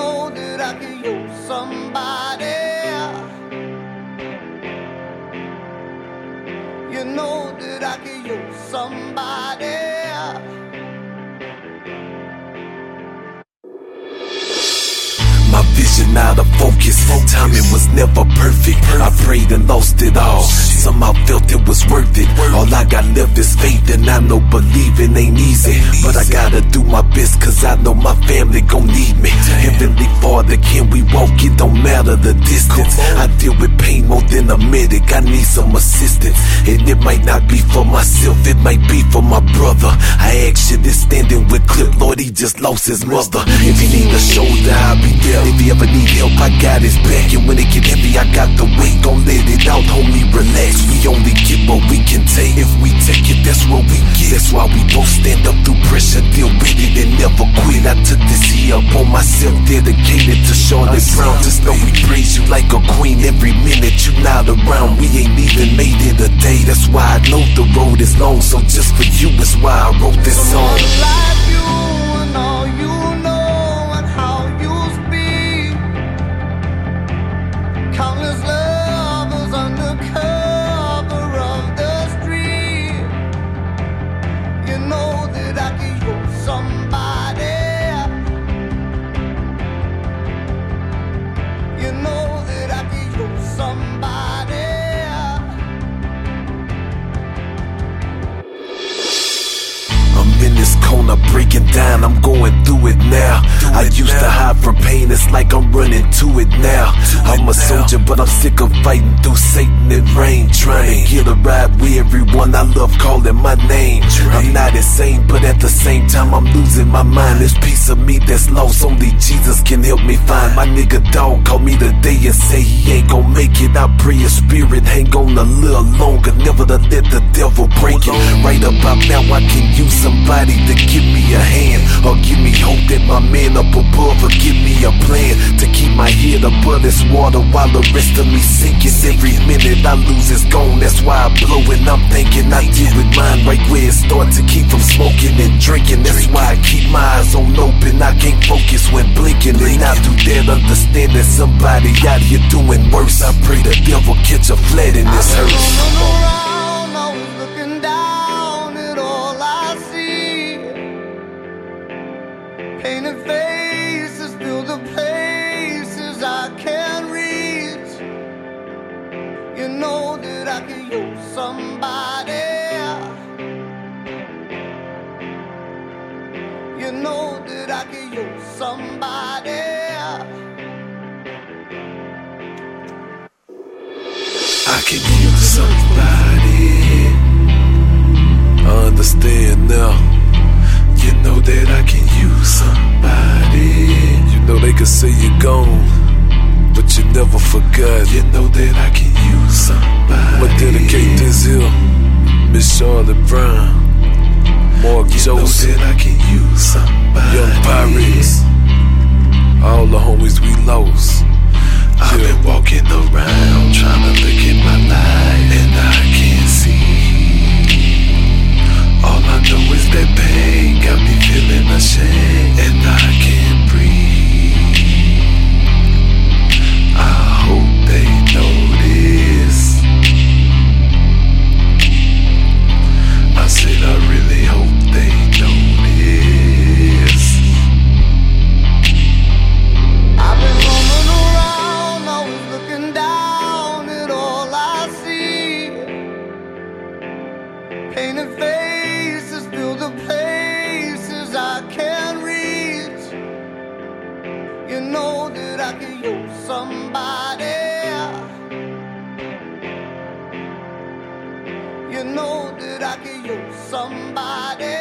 know that I could use somebody. You know that I could use somebody. My vision out of focus, timing was never perfect. I prayed and lost it all, somehow felt it was worth it. All I got left is faith, and I know believing ain't easy, but I gotta do my best, cause I know my family gon' need me. Heavenly Father, can we walk? It don't matter the distance. I deal with pain more than a medic, I need some assistance. And it might not be for myself, it might be for my brother. I ask you this standing with Clip, Lord, he just lost his mother. If he need a shoulder, I'll be there. If he ever need help, I got his back. And when it get heavy, I got the weight. Gon' let it out, homie, relax. We only get what we can take. If we take it, that's what we get. That's why we both stand up through pressure, deal with it and never quit. I took this here up on myself, dedicated to Charlotte Brown. Just know we praise you like a queen every minute you not around. We ain't even made it a day. That's why I know the road is long. So just for you, is why I wrote this song. Like you and all you know and how you speak. Countless lovers under cover of the street. You know that I could use somebody. You know that I could use somebody. I'm in this corner breaking down, I'm going through it now. I used to hide from pain, it's like I'm running to it now. I'm a soldier, but I'm sick of fighting through Satan and rain, trying to get a ride with everyone I love calling my name. I'm not insane, but at the same time I'm losing my mind. This piece of me that's lost, only Jesus can help me find. My nigga dog called me today and say he ain't gon' make it. I pray his spirit hang on a little longer, never to let the devil break it. Right about now I can use somebody to give me a hand, or give me hope that my man up above will give me a plan to keep my head above this water while the rest of me sinking. Every minute I lose is gone, that's why I blow. And I'm thinking I deal with mine right where it starts, to keep from smoking and drinking. That's why I keep my eyes on open, I can't focus when blinking. And I do that understanding somebody out here doing worse. I pray the devil catch a flat in this hearse. Painted faces fill the places I can't reach. You know that I could use somebody. You know that I could use somebody. I could use somebody. I understand now. You know that I can use somebody. You know they could say you're gone, but you never forgot. You know that I can use somebody. I'ma dedicate this here, Miss Charlotte Brown, Mark Joseph, you know that I can use somebody. Young Pirates, all the homies we lost. I've been walking around trying to look at my life, and I can't see. All I know is that pain got me feeling ashamed, and I can't breathe. I hope they notice. I said I really hope they notice. I've been roaming around, always looking down at all I see. Painted faces fill the places I can't reach. You know that I could use somebody. You know that I could use somebody.